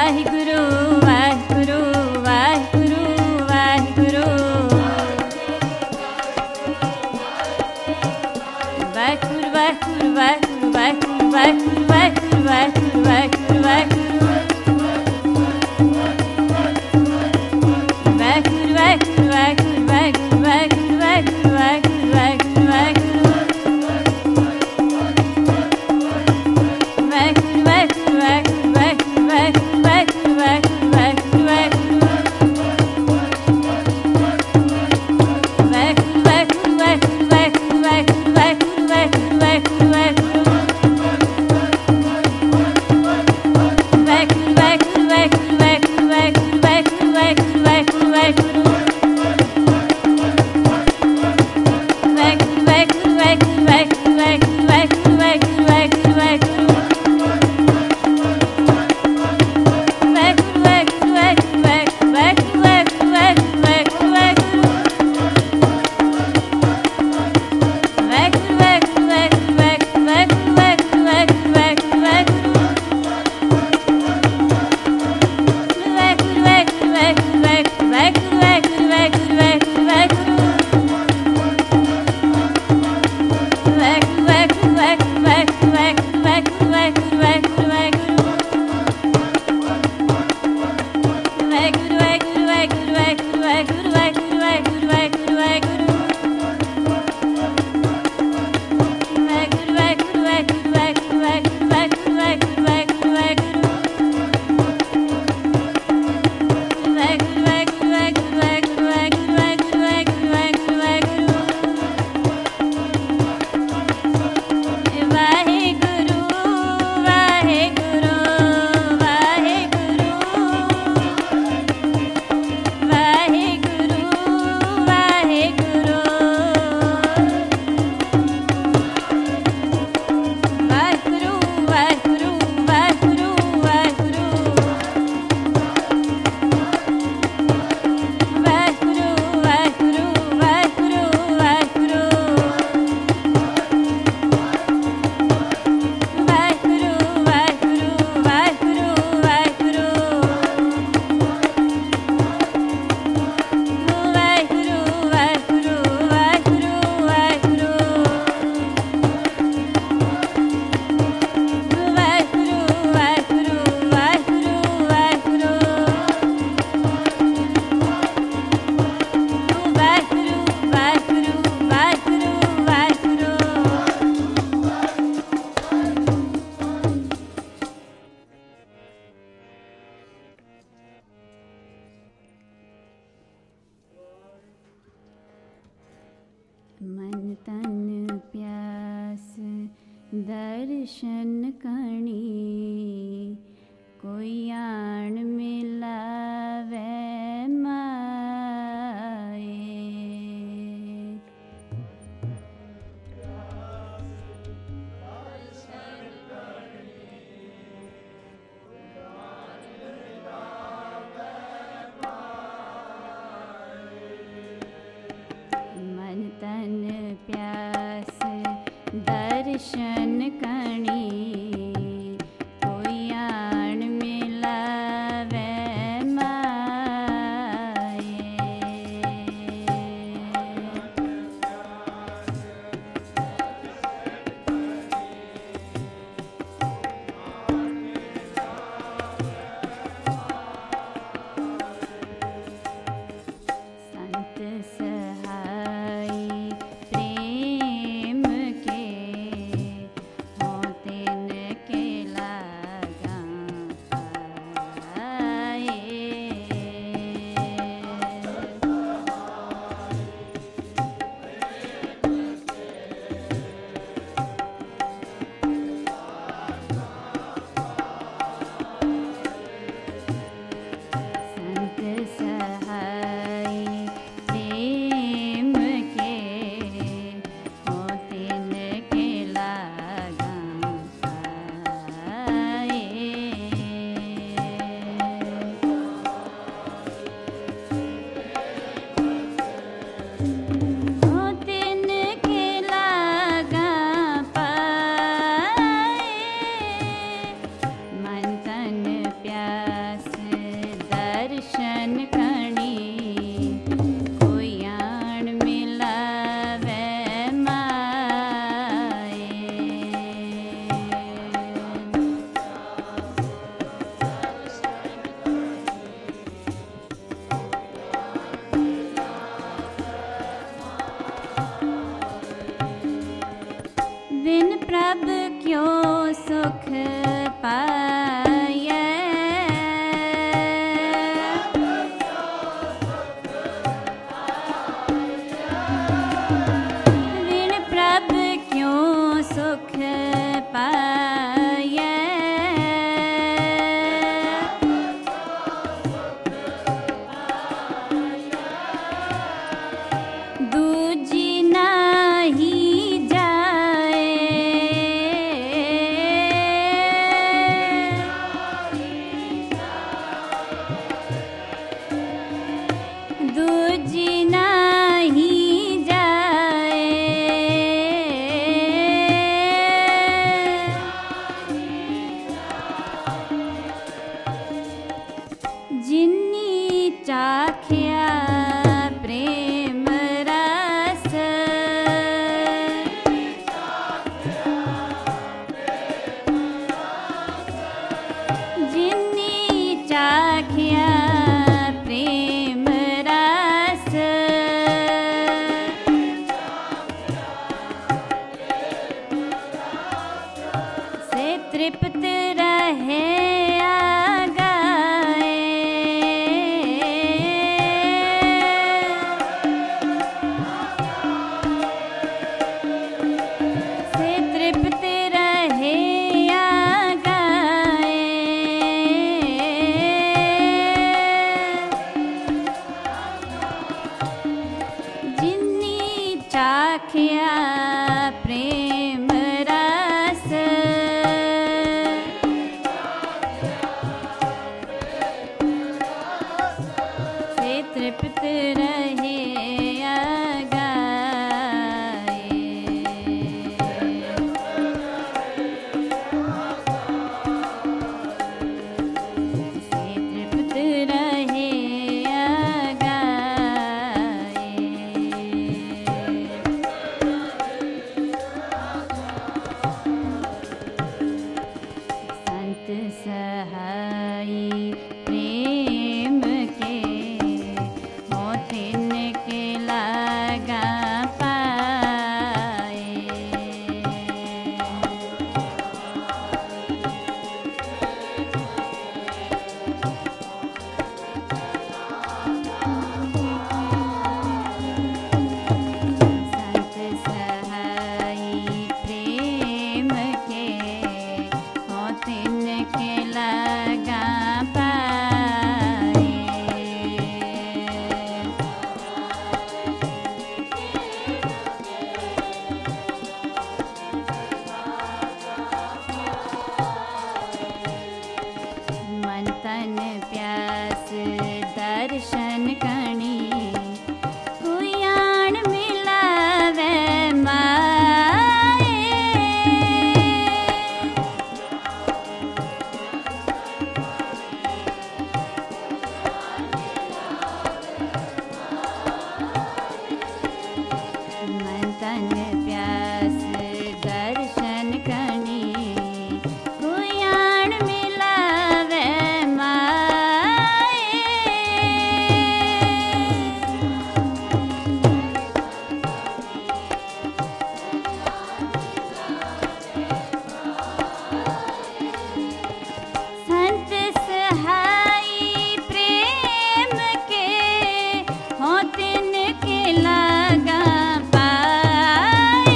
वाहिगुरु वाहिगुरु वाहिगुरु वाहिगुरु वाहिगुरु वाहिगुरु वाहिगुरु वाहिगुरु वाहिगुरु वाहिगुरु वाहिगुरु वाहिगुरु मन तन प्यास दर्शन कणी कोई आण मिलावे माए। मन तन प्यास दर्शन कणी चाखिया प्रेम रस से तृप्त रहे आगाए से तृप्त रहे आगाए जिन्नी चाखिया प्रेम रस से तृप्त रहे आगाए से तृप्त रहे आगाए संत सहाई प्रेम के होते के लगा पाए संत सहाई प्रेम के होते के लगा पाए मन तन प्यास दर्शन कणी कुयाण मिलावे माए मन तन प्यास दर्शन कणी कुयाण मिलावे माए संत सहाई प्रेम के होते के लगा पाए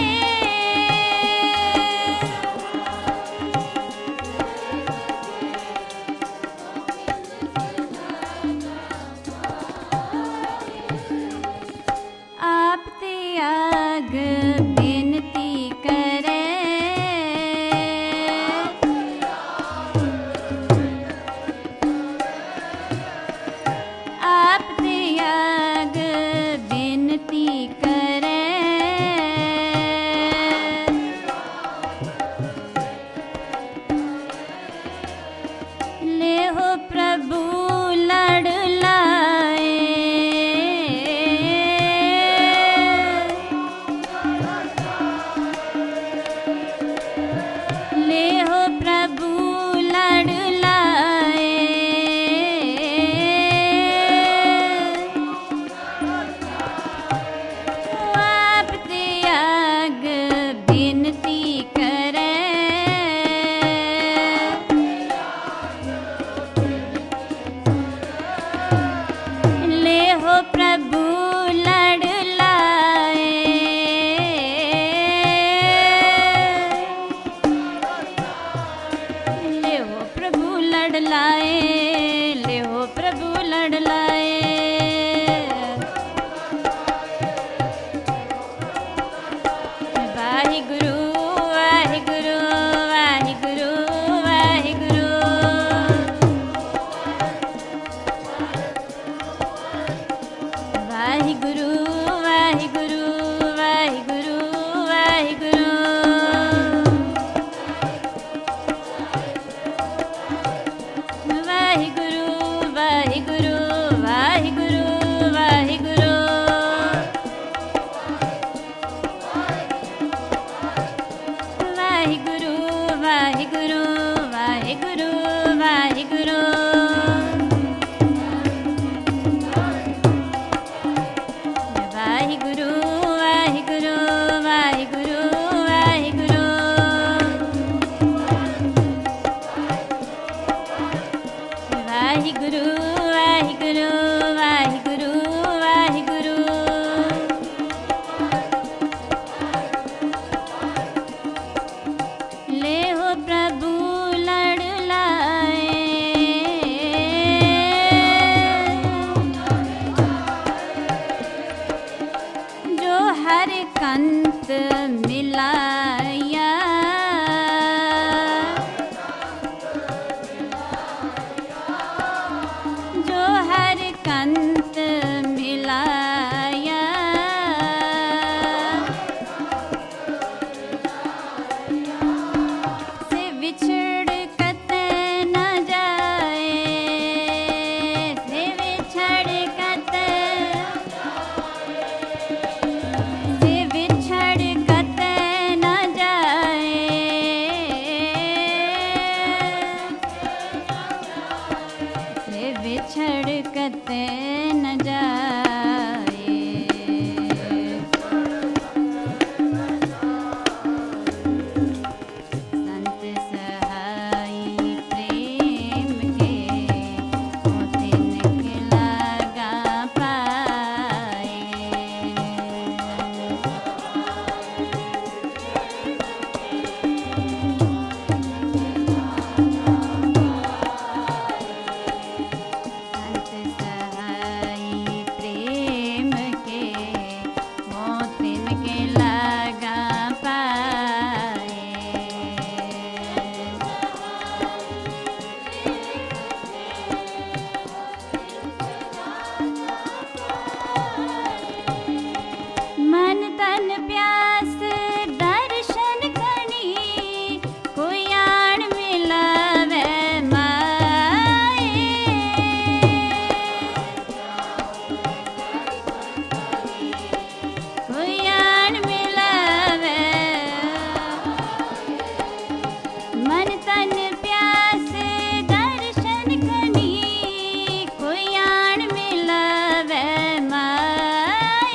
आप त्याग विनती करे आप त्याग विनती करे ले हो प्रभु लड़ लाए ले हो प्रभु लड़ लाए आप त्याग विनती करे ले हो प्रभु लड़ लाए ले हो प्रभु लड़ लाए ले हो प्रभु लड़ लाए वाहिगुरु वाहिगुरु वाहिगुरु वाहिगुरु वाहिगुरु वाहिगुरु वाहिगुरु वाहिगुरु वाहिगुरु वाहिगुरु वाहिगुरु वाहिगुरु वाहिगुरु वाहिगुरु वाहिगुरु वाहिगुरु वाहिगुरु वाहिगुरु वाहिगुरु वाहिगुरु। ले हो प्रभु लड़ लाए, जो हर कंत मिलाया, जो हर कंत मिलाया, से बिछड़ कते न जाए, से बिछड़ कते, से बिछड़ कते न जाए, से बिछड़ कते न जाए। संत सहाई प्रेम के होते निकलागा पाए। संत सहाई प्रेम के होते निकलागा पाए। मन तन प्यास दर्शन करनी, कोई आण मिलावे माए। कोई आण मिलावे, मन तन प्यास दर्शन करनी, कोई आण मिलावे माए।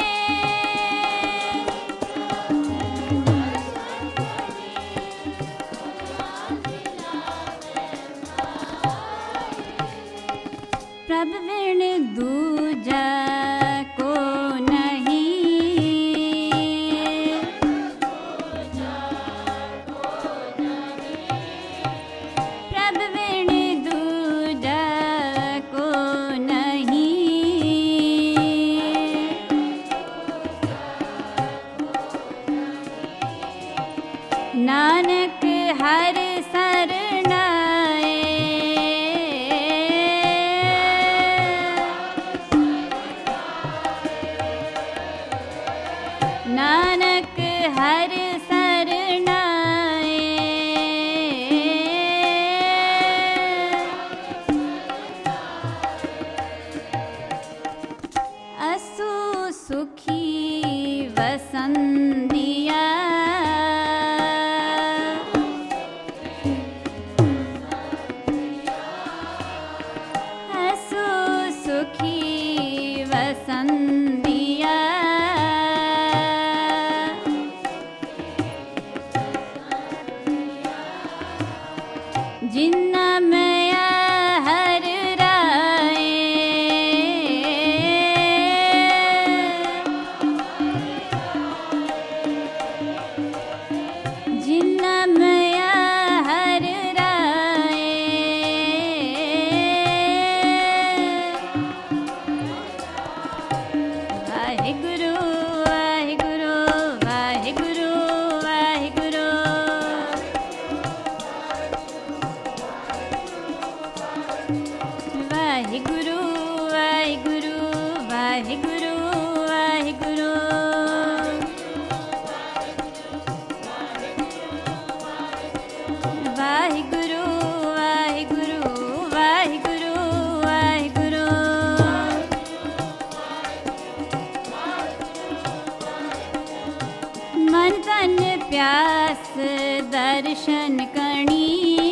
प्रभ बिन दूजा को नहीं, प्रभ बिन दूजा को नहीं, नानक हर सरनाए। नानक हर सरनाए, असु सुखी वसंदिया, असु सुखी वसंदिया, जिन्ना मया हर राए। जिन्ना मया हर राए, वाहिगुरु वाहिगुरु वाहिगुरु वाहिगुरु। वाहिगुरु वाहिगुरु वाहिगुरु वाहिगुरु। वाहिगुरु वाहिगुरु वाहिगुरु वाहिगुरु। मन तन प्यास दर्शन करनी,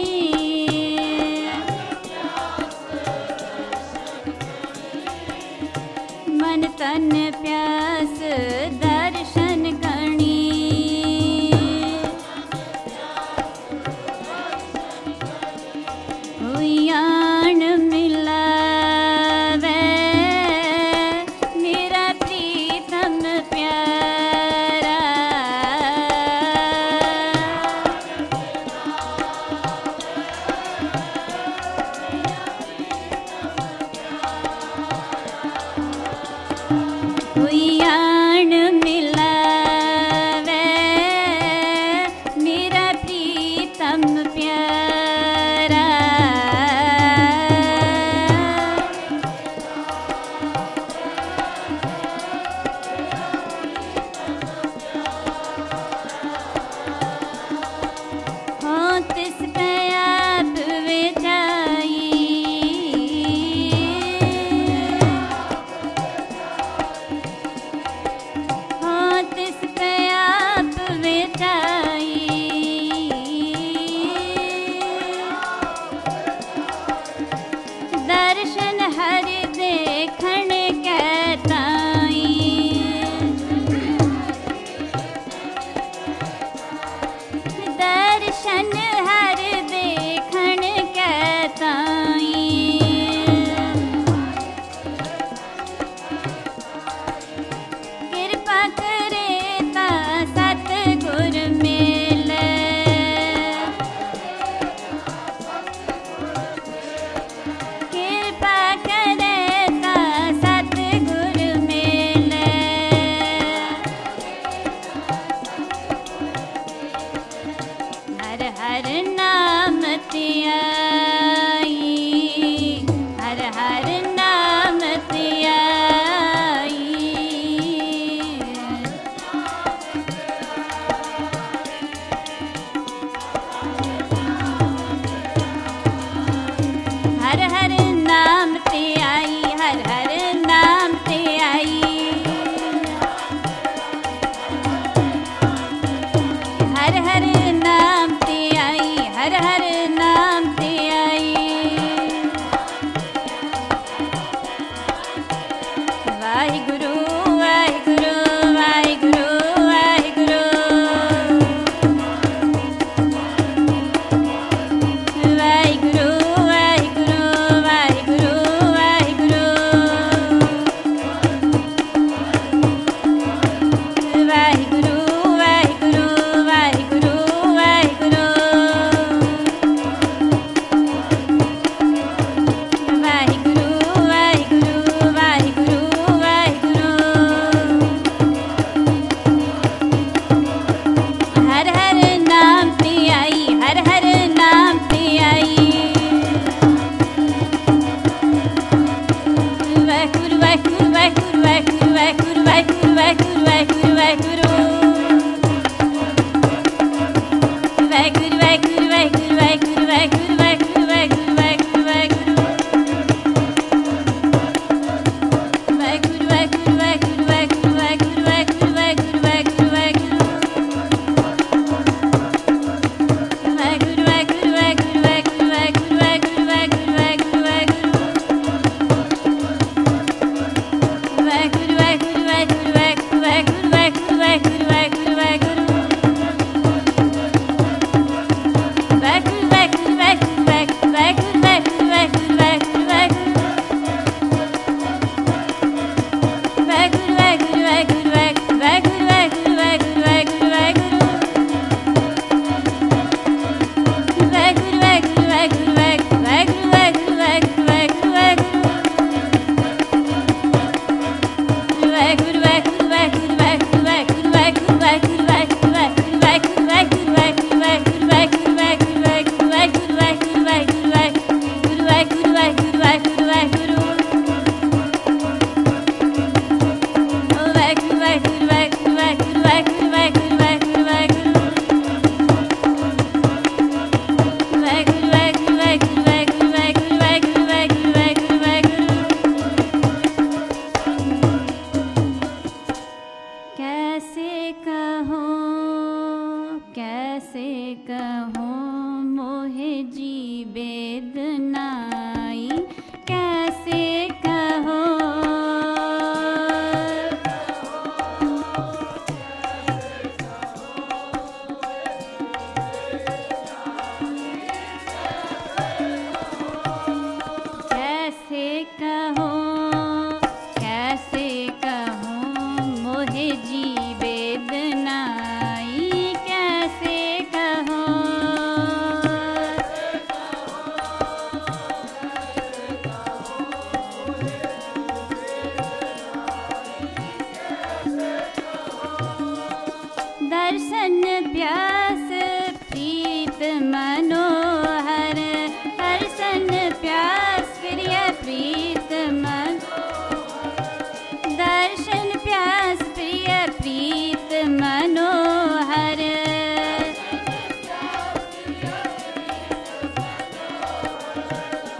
मन तन प्यास दर्शन करनी। हुयान में कोई आन मिलावे मेरा प्रीतम प्यारा। हाँ तिस पे आप विचाई, हाँ तिस पे आप विचाई। दर्शन हर देखण कहताई, दर्शन हर देखण कहताई। कृपा करे ता सतगुर मिले, कृपा करे ता सतगुर मिले। हर हर नाम त्याई, हर हर नाम त्याई। हर हर नाम त्याई, हर हर नाम त्याई। हर हर नाम त्याई, हर हर नाम त्याई। वाहिगुरु वाहिगुरु वाहिगुरु वाहिगुरु, वाहिगुरु वाहिगुरु वाहिगुरु वाहिगुरु, वाहिगुरु वाहिगुरु वाहिगुरु वाहिगुरु, वाहिगुरु वाहिगुरु वाहिगुरु वाहिगुरु। हर हर नाम त्याई, हर हर नाम त्याई। वाहिगुरु वाहिगुरु वाहिगुरु वाहिगुरु वाहिगुरु वाहिगुरु वाहिगुरु वाहिगुरु वाहिगुरु, वाहिगुरु वाहिगुरु वाहिगुरु वाहिगुरु वाहिगुरु वाहिगुरु वाहिगुरु वाहिगुरु वाहिगुरु, वाहिगुरु वाहिगुरु वाहिगुरु वाहिगुरु वाहिगुरु वाहिगुरु वाहिगुरु वाहिगुरु वाहिगुरु, वाहिगुरु वाहिगुरु वाहिगुरु वाहिगुरु वाहिगुरु वाहिगुरु वाहिगुरु वाहिगुरु वाहिगुरु, वाहिगुरु वाहिगुरु वाहिगुरु वाहिगुरु वाहिगुरु वाहिगुरु वाहिगुरु वाहिगुरु वाहिगुरु,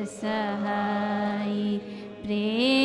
सहाई। प्रेम